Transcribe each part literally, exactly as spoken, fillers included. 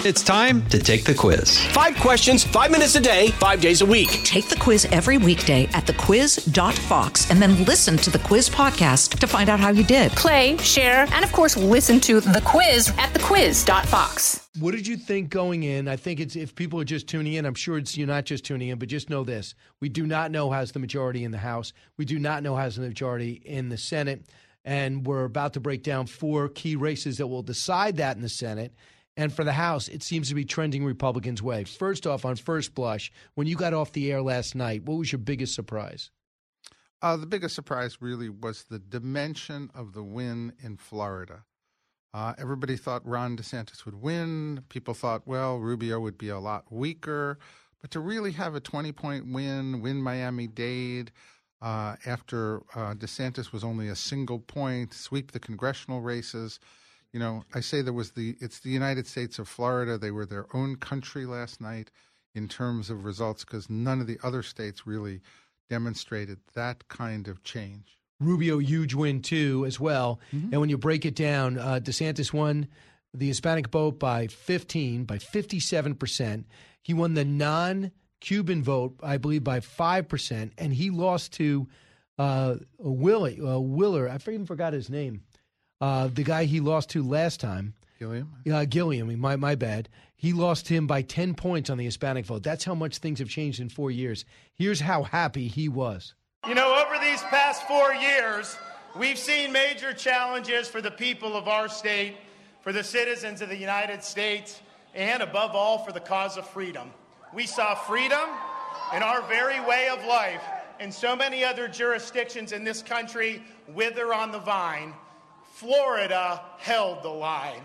It's time to take the quiz. Five questions, five minutes a day, five days a week. Take the quiz every weekday at the quiz dot fox and then listen to the quiz podcast to find out how you did. Play, share, and of course, listen to the quiz at the quiz dot fox. What did you think going in? I think it's if people are just tuning in, I'm sure it's you're not just tuning in, but just know this. We do not know how's the majority in the House. We do not know how's the majority in the Senate. And we're about to break down four key races that will decide that in the Senate. And for the House, it seems to be trending Republicans' way. First off, on first blush, when you got off the air last night, what was your biggest surprise? Uh, the biggest surprise really was the dimension of the win in Florida. Uh, everybody thought Ron DeSantis would win. People thought, well, Rubio would be a lot weaker. But to really have a twenty-point win, win Miami-Dade, uh, after uh, DeSantis was only a single point, sweep the congressional races. You know, I say there was the, it's the United States of Florida. They were their own country last night in terms of results because none of the other states really demonstrated that kind of change. Rubio, huge win too, as well. Mm-hmm. And when you break it down, uh, DeSantis won the Hispanic vote by fifteen, by fifty-seven percent. He won the non-Cuban vote, I believe, by five percent. And he lost to uh, Willie, uh, Willer. I even forgot his name. Uh, the guy he lost to last time. Gilliam? Uh, Gilliam, my, my bad. He lost him by ten points on the Hispanic vote. That's how much things have changed in four years. Here's how happy he was. You know, over these past four years, we've seen major challenges for the people of our state, for the citizens of the United States, and above all, for the cause of freedom. We saw freedom in our very way of life, and so many other jurisdictions in this country wither on the vine. Florida held the line.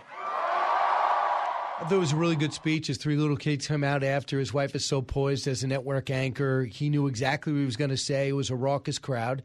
I thought it was a really good speech. His three little kids come out after. His wife is so poised as a network anchor. He knew exactly what he was going to say. It was a raucous crowd.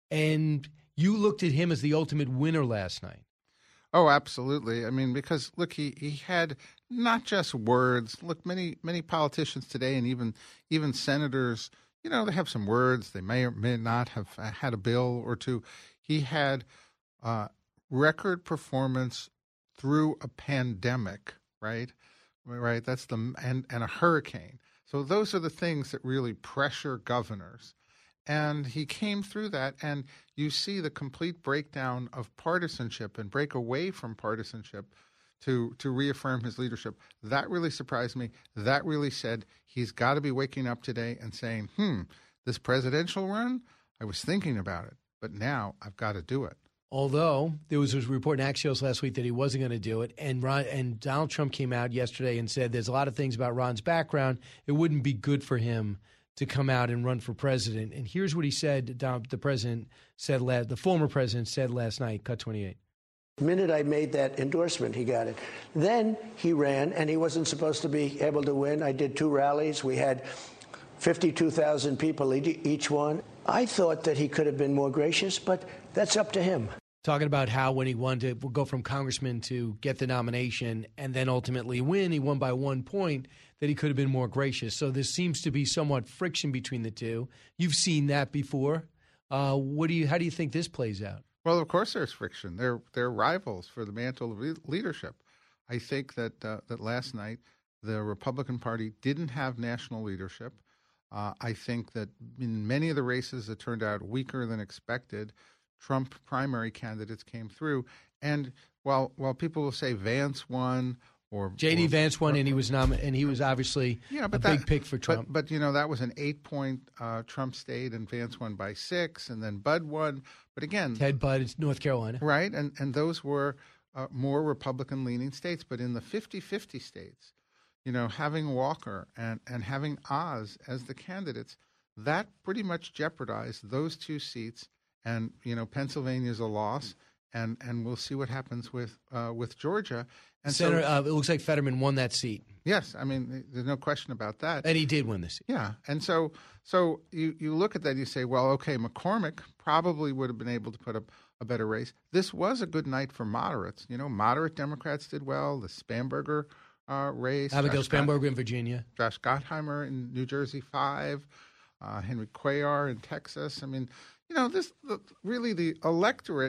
And you looked at him as the ultimate winner last night. Oh, absolutely. I mean, because, look, he, he had not just words. Look, many many politicians today and even even senators, you know, they have some words. They may or may not have had a bill or two. He had uh, record performance through a pandemic, right? Right. That's the and, and a hurricane. So those are the things that really pressure governors. And he came through that, and you see the complete breakdown of partisanship and break away from partisanship to to reaffirm his leadership. That really surprised me. That really said he's got to be waking up today and saying, hmm, this presidential run, I was thinking about it, but now I've got to do it. Although there was a report in Axios last week that he wasn't going to do it, and Ron, and Donald Trump came out yesterday and said there's a lot of things about Ron's background. It wouldn't be good for him to come out and run for president. And here's what he said, the president said, the former president said last night, cut twenty-eight. The minute I made that endorsement, he got it. Then he ran, and he wasn't supposed to be able to win. I did two rallies. We had fifty-two thousand people each one. I thought that he could have been more gracious, but that's up to him. Talking about how when he wanted to go from congressman to get the nomination and then ultimately win, he won by one point, that he could have been more gracious. So there seems to be somewhat friction between the two. You've seen that before. Uh, what do you? How do you think this plays out? Well, of course there's friction. They're they're rivals for the mantle of leadership. I think that uh, that last night the Republican Party didn't have national leadership. Uh, I think that in many of the races it turned out weaker than expected. Trump primary candidates came through, and while while people will say Vance won or J D or, Vance won, or, and he was nom- and he was obviously yeah, but a that, big pick for Trump. But, but you know that was an eight-point uh, Trump state, and Vance won by six, and then Bud won. But again, Ted Budd, it's North Carolina, right? And and those were uh, more Republican-leaning states. But in the fifty-fifty states, you know, having Walker and and having Oz as the candidates, that pretty much jeopardized those two seats. And, you know, Pennsylvania's a loss, and, and we'll see what happens with uh, with Georgia. And Senator, so, uh, it looks like Fetterman won that seat. Yes, I mean, there's no question about that. And he did win the seat. Yeah, and so so you, you look at that, you say, well, okay, McCormick probably would have been able to put up a better race. This was a good night for moderates. You know, moderate Democrats did well. The Spanberger uh, race. Abigail Josh Spanberger Gott- in Virginia. Josh Gottheimer in New Jersey, five. Uh, Henry Cuellar in Texas. I mean, you know, this the, really the electorate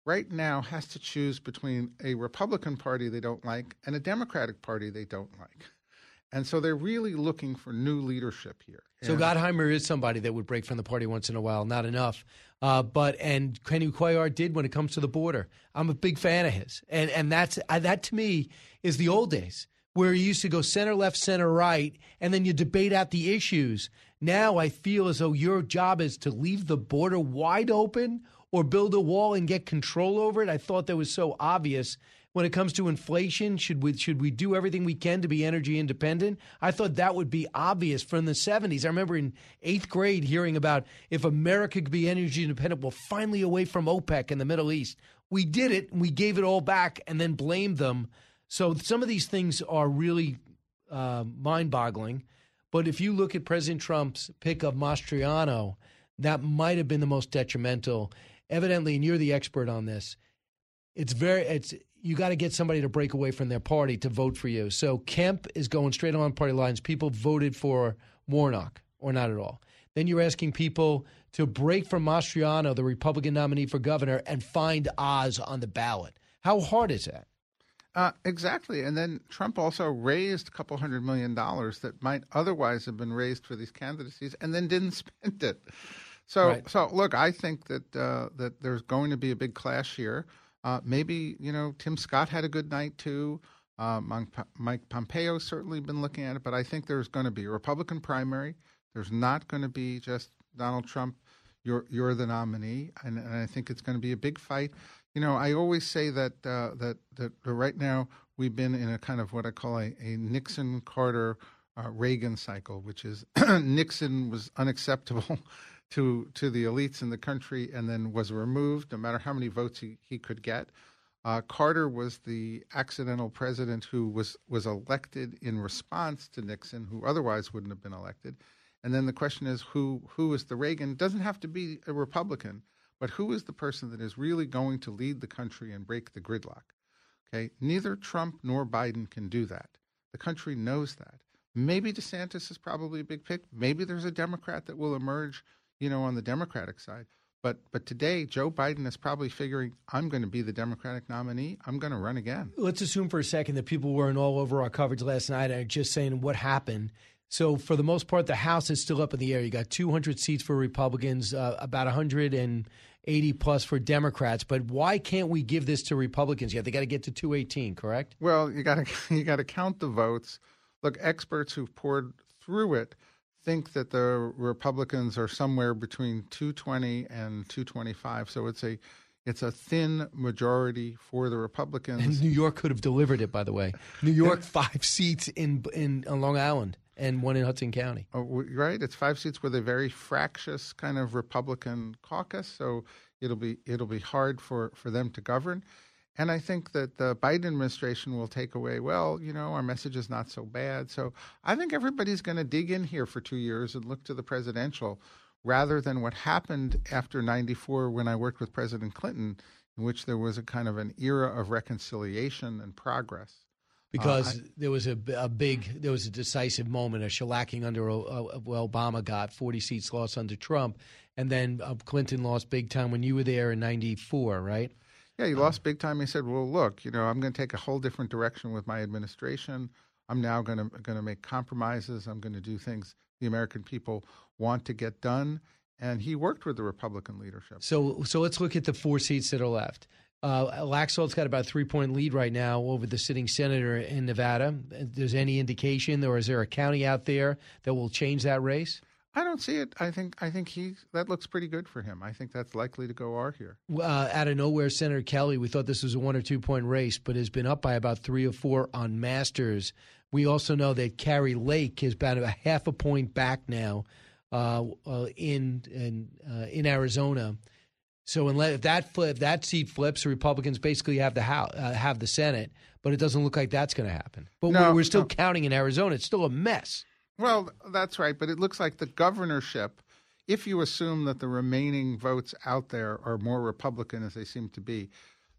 right now has to choose between a Republican Party they don't like and a Democratic Party they don't like. And so they're really looking for new leadership here. So and Gottheimer is somebody that would break from the party once in a while, not enough. Uh, but and Kenny Cuellar did when it comes to the border. I'm a big fan of his, and and that's uh, that to me is the old days where you used to go center left, center right, and then you debate out the issues. Now I feel as though your job is to leave the border wide open or build a wall and get control over it. I thought that was so obvious. When it comes to inflation, should we should we do everything we can to be energy independent? I thought that would be obvious from the seventies. I remember in eighth grade hearing about if America could be energy independent, we're finally away from OPEC in the Middle East. We did it, and we gave it all back and then blamed them. So some of these things are really uh, mind-boggling. But if you look at President Trump's pick of Mastriano, that might have been the most detrimental. Evidently, and you're the expert on this, it's very it's you got to get somebody to break away from their party to vote for you. So Kemp is going straight on party lines. People voted for Warnock or not at all. Then you're asking people to break from Mastriano, the Republican nominee for governor, and find Oz on the ballot. How hard is that? Uh, exactly. And then Trump also raised a couple hundred million dollars that might otherwise have been raised for these candidacies and then didn't spend it. So, Right. so look, I think that uh, that there's going to be a big clash here. Uh, maybe, you know, Tim Scott had a good night, too. Uh, Mike Pompeo's certainly been looking at it. But I think there's going to be a Republican primary. There's not going to be just Donald Trump, you're, you're the nominee. And, and I think it's going to be a big fight. You know, I always say that, uh, that, that right now we've been in a kind of what I call a, a Nixon-Carter uh, Reagan cycle, which is Nixon was unacceptable to to the elites in the country and then was removed no matter how many votes he, he could get. Uh, Carter was the accidental president who was, was elected in response to Nixon, who otherwise wouldn't have been elected. And then the question is, who who is the Reagan? It doesn't have to be a Republican, but who is the person that is really going to lead the country and break the gridlock? Okay, neither Trump nor Biden can do that. The country knows that. Maybe DeSantis is probably a big pick. Maybe there's a Democrat that will emerge, you know, on the Democratic side. But but today, Joe Biden is probably figuring, I'm going to be the Democratic nominee. I'm going to run again. Let's assume for a second that people weren't all over our coverage last night and are just saying what happened. So for the most part, the House is still up in the air. You got two hundred seats for Republicans, uh, about one hundred eighty plus for Democrats. But why can't we give this to Republicans yet? They got to get to two eighteen, correct? Well, you got to you got to count the votes. Look, experts who've poured through it think that the Republicans are somewhere between two twenty and two twenty-five. So it's a it's a thin majority for the Republicans. And New York could have delivered it, by the way. New York, five seats in in on Long Island and one in Hudson County. Oh, right, it's five seats with a very fractious kind of Republican caucus. So it'll be it'll be hard for, for them to govern. And I think that the Biden administration will take away, well, you know, our message is not so bad. So I think everybody's going to dig in here for two years and look to the presidential rather than what happened after ninety-four when I worked with President Clinton, in which there was a kind of an era of reconciliation and progress. Because uh, I, there was a, a big, there was a decisive moment, a shellacking under uh, well, Obama got forty seats lost under Trump. And then uh, Clinton lost big time when you were there in ninety-four, right? Yeah, he lost big time. He said, well, look, you know, I'm going to take a whole different direction with my administration. I'm now going to going to make compromises. I'm going to do things the American people want to get done. And he worked with the Republican leadership. So so let's look at the four seats that are left. Uh, Laxalt's got about a three-point lead right now over the sitting senator in Nevada. There's any indication, or is there a county out there that will change that race? I don't see it. I think I think he that looks pretty good for him. I think that's likely to go our here. Uh, out of nowhere, Senator Kelly, we thought this was a one or two point race, but has been up by about three or four on Masters. We also know that Carrie Lake is about a half a point back now uh, uh, in in, uh, in Arizona. So unless if that flip, if that seat flips, the Republicans basically have the house, uh, have the Senate, but it doesn't look like that's going to happen. But no, we're, we're still no. counting in Arizona. It's still a mess. Well, that's right. But it looks like the governorship, if you assume that the remaining votes out there are more Republican as they seem to be,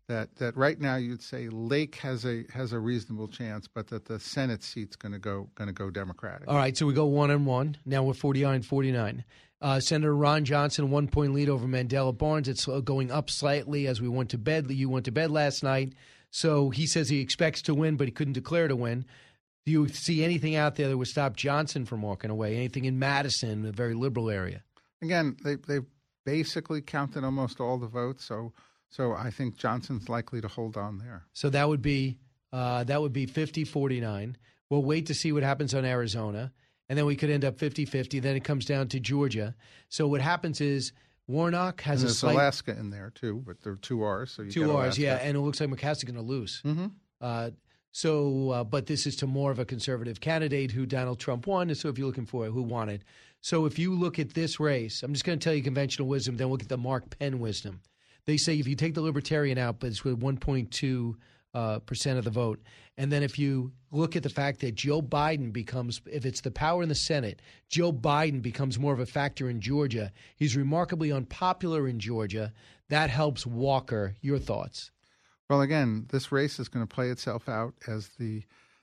that that right now you'd say Lake has a has a reasonable chance, but that the Senate seat's going to go going to go Democratic. All right, so we go one and one. Now we're forty-nine forty-nine. Uh, Senator Ron Johnson, one point lead over Mandela Barnes. It's going up slightly as we went to bed. You went to bed last night, so he says he expects to win, but he couldn't declare to win. Do you see anything out there that would stop Johnson from walking away? Anything in Madison, a very liberal area? Again, they they've basically counted almost all the votes, so. So I think Johnson's likely to hold on there. So that would be uh, that would be fifty forty-nine. We'll wait to see what happens on Arizona, and then we could end up fifty-fifty. Then it comes down to Georgia. So what happens is Warnock has and a there's slight... Alaska in there, too, but there are two R's. So you two get R's, Alaska. yeah, and it looks like McCaskey's going to lose. Mm-hmm. Uh, so, uh, but this is to more of a conservative candidate who Donald Trump won, and so if you're looking for who wanted. So if you look at this race, I'm just going to tell you conventional wisdom, then we'll get the Mark Penn wisdom. They say if you take the Libertarian out, but it's with one point two uh, percent of the vote, and then if you look at the fact that Joe Biden becomes, if it's the power in the Senate, Joe Biden becomes more of a factor in Georgia. He's remarkably unpopular in Georgia. That helps Walker. Your thoughts? Well, again, this race is going to play itself out as the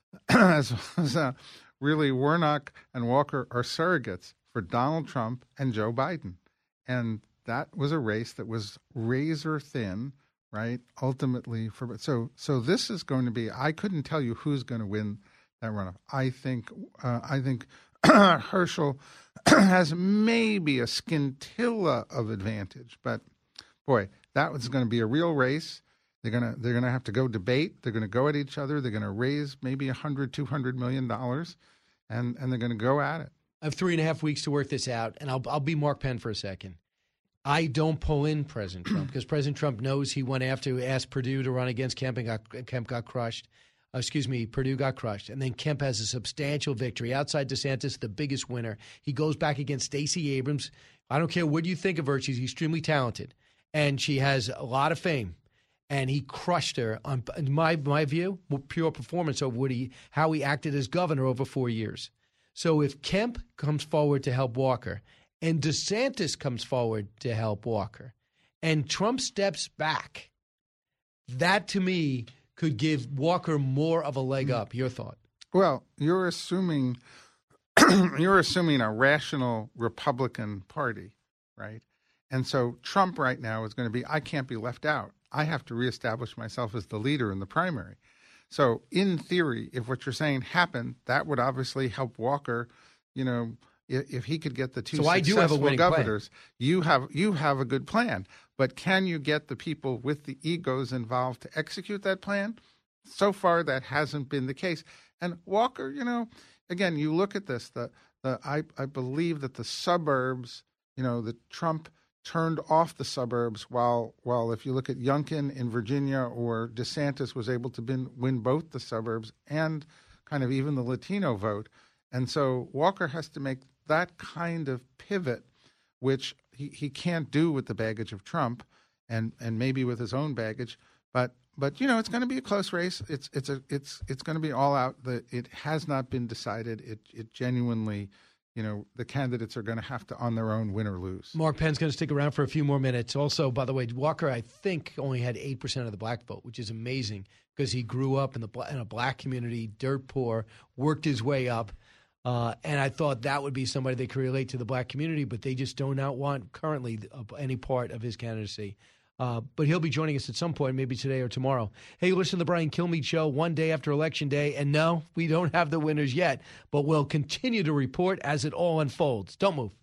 as, as uh, really Warnock and Walker are surrogates for Donald Trump and Joe Biden, and that was a race that was razor thin, right? Ultimately, for so so this is going to be. I couldn't tell you who's going to win that runoff. I think uh, I think Herschel has maybe a scintilla of advantage, but boy, that was going to be a real race. They're gonna they're gonna have to go debate. They're gonna go at each other. They're gonna raise maybe a hundred, two hundred million dollars, and and they're gonna go at it. I have three and a half weeks to work this out, and I'll I'll be Mark Penn for a second. I don't pull in President Trump because President Trump knows he went after, asked Perdue to run against Kemp and got, Kemp got crushed. Uh, excuse me, Perdue got crushed. And then Kemp has a substantial victory. Outside DeSantis, the biggest winner. He goes back against Stacey Abrams. I don't care what you think of her. She's extremely talented. And she has a lot of fame. And he crushed her, on in my, my view, pure performance over what he, how he acted as governor over four years. So if Kemp comes forward to help Walker, and DeSantis comes forward to help Walker, and Trump steps back, that to me could give Walker more of a leg up. Your thought? Well, you're assuming you're assuming a rational Republican Party, right? And so Trump right now is going to be, I can't be left out. I have to reestablish myself as the leader in the primary. So in theory, if what you're saying happened, that would obviously help Walker, you know, if he could get the two so I do have a winning governors, plan. you have you have a good plan. But can you get the people with the egos involved to execute that plan? So far, that hasn't been the case. And Walker, you know, again, you look at this. The the I I believe that the suburbs, you know, that Trump turned off the suburbs, while while if you look at Youngkin in Virginia or DeSantis was able to bin, win both the suburbs and kind of even the Latino vote. And so Walker has to make that kind of pivot, which he, he can't do with the baggage of Trump and, and maybe with his own baggage. But but you know, it's going to be a close race. It's it's a it's it's going to be all out. The it has not been decided. It it genuinely, you know, the candidates are going to have to on their own win or lose. Mark Penn's going to stick around for a few more minutes. Also, by the way, Walker, I think, only had eight percent of the black vote, which is amazing because he grew up in the in a black community, dirt poor, worked his way up. Uh, and I thought that would be somebody they could relate to the black community, but they just do not want currently any part of his candidacy. Uh, but he'll be joining us at some point, maybe today or tomorrow. Hey, listen to the Brian Kilmeade Show one day after Election Day. And no, we don't have the winners yet, but we'll continue to report as it all unfolds. Don't move.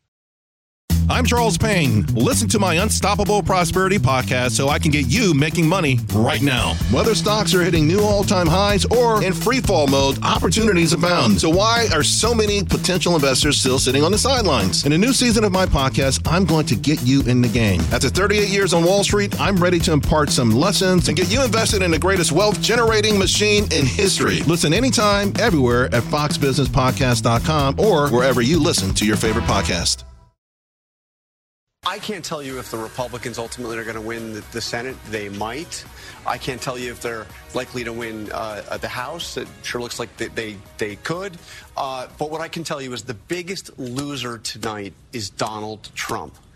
I'm Charles Payne. Listen to my Unstoppable Prosperity podcast so I can get you making money right now. Whether stocks are hitting new all-time highs or in free fall mode, opportunities abound. So why are so many potential investors still sitting on the sidelines? In a new season of my podcast, I'm going to get you in the game. After thirty-eight years on Wall Street, I'm ready to impart some lessons and get you invested in the greatest wealth-generating machine in history. Listen anytime, everywhere at fox business podcast dot com or wherever you listen to your favorite podcast. I can't tell you if the Republicans ultimately are going to win the, the Senate. They might. I can't tell you if they're likely to win uh, the House. It sure looks like they they, they could. Uh, but what I can tell you is the biggest loser tonight is Donald Trump.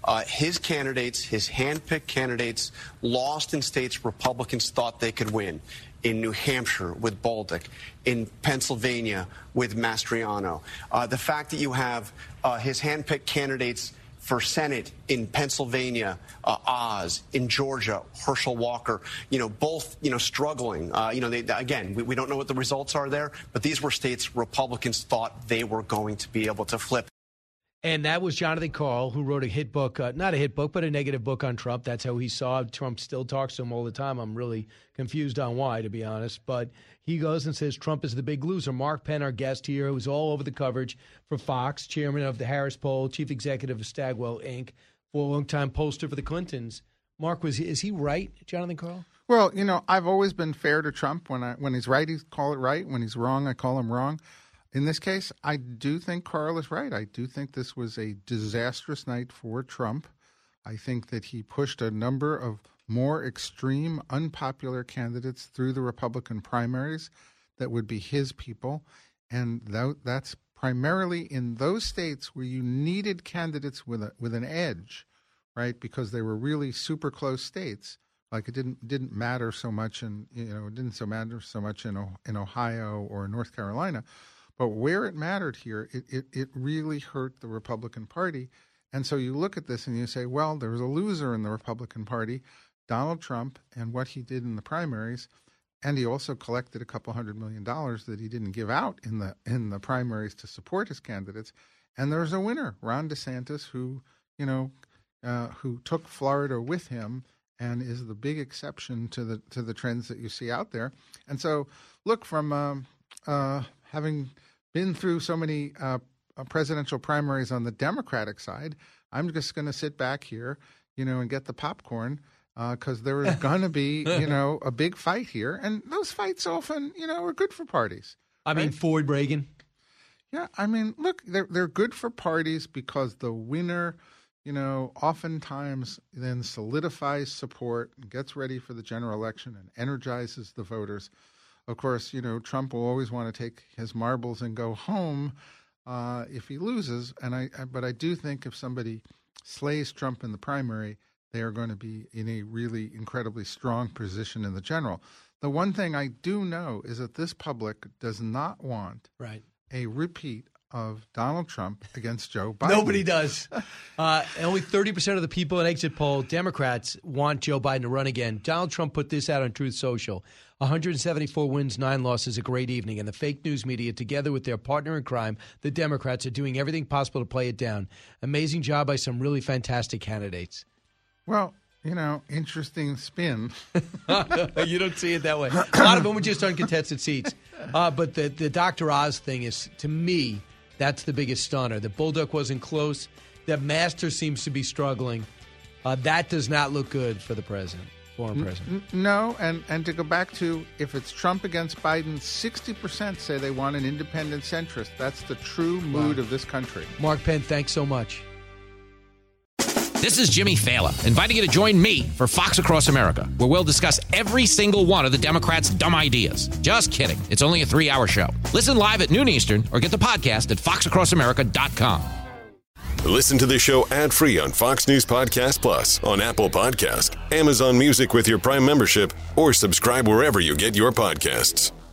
Uh, his candidates, his hand-picked candidates, lost in states Republicans thought they could win. In New Hampshire with Bolduc, in Pennsylvania with Mastriano. Uh, the fact that you have uh, his hand-picked candidates for Senate in Pennsylvania, uh, Oz, in Georgia, Herschel Walker, you know, both, you know, struggling. Uh, you know, they, again, we, we don't know what the results are there, but these were states Republicans thought they were going to be able to flip. And that was Jonathan Karl, who wrote a hit book, uh, not a hit book, but a negative book on Trump. That's how he saw it. Trump still talks to him all the time. I'm really confused on why, to be honest. But he goes and says Trump is the big loser. Mark Penn, our guest here, who's all over the coverage for Fox, chairman of the Harris Poll, chief executive of Stagwell, Incorporated, for a long-time pollster for the Clintons. Mark, was he, is he right, Jonathan Karl? Well, you know, I've always been fair to Trump. When I when he's right, I call it right. When he's wrong, I call him wrong. In this case, I do think Karl is right. I do think this was a disastrous night for Trump. I think that he pushed a number of more extreme, unpopular candidates through the Republican primaries that would be his people. And that, that's primarily in those states where you needed candidates with a, with an edge, right? Because they were really super close states. Like it didn't didn't matter so much in, you know, it didn't so matter so much in in Ohio or North Carolina. But where it mattered here, it, it, it really hurt the Republican Party. And so you look at this and you say, well, there was a loser in the Republican Party, Donald Trump, and what he did in the primaries. And he also collected a couple hundred million dollars that he didn't give out in the in the primaries to support his candidates. And there's a winner, Ron DeSantis, who, you know, uh, who took Florida with him and is the big exception to the to the trends that you see out there. And so, look, from um, uh, having been through so many uh, presidential primaries on the Democratic side, I'm just going to sit back here, you know, and get the popcorn because uh, there is going to be, you know, a big fight here. And those fights often, you know, are good for parties. I right? mean, Ford Reagan. Yeah, I mean, look, they're, they're good for parties because the winner, you know, oftentimes then solidifies support and gets ready for the general election and energizes the voters. Of course, you know, Trump will always want to take his marbles and go home uh, if he loses. And I, I, but I do think if somebody slays Trump in the primary, they are going to be in a really incredibly strong position in the general. The one thing I do know is that this public does not want right. a repeat of Donald Trump against Joe Biden. Nobody does. Uh, only thirty percent of the people in exit poll, Democrats, want Joe Biden to run again. Donald Trump put this out on Truth Social. one hundred seventy-four wins, nine losses, a great evening. And the fake news media, together with their partner in crime, the Democrats, are doing everything possible to play it down. Amazing job by some really fantastic candidates. Well, you know, interesting spin. You don't see it that way. A lot of them were just uncontested seats. Uh, but the, the Doctor Oz thing is, to me, that's the biggest stunner. The Bolduc wasn't close. The Master seems to be struggling. Uh, that does not look good for the president, former president. No, and, and to go back to, if it's Trump against Biden, sixty percent say they want an independent centrist. That's the true mood wow. of this country. Mark Penn, thanks so much. This is Jimmy Fallon, inviting you to join me for Fox Across America, where we'll discuss every single one of the Democrats' dumb ideas. Just kidding. It's only a three-hour show. Listen live at noon Eastern or get the podcast at fox across america dot com. Listen to the show ad-free on Fox News Podcast Plus, on Apple Podcast, Amazon Music with your Prime membership, or subscribe wherever you get your podcasts.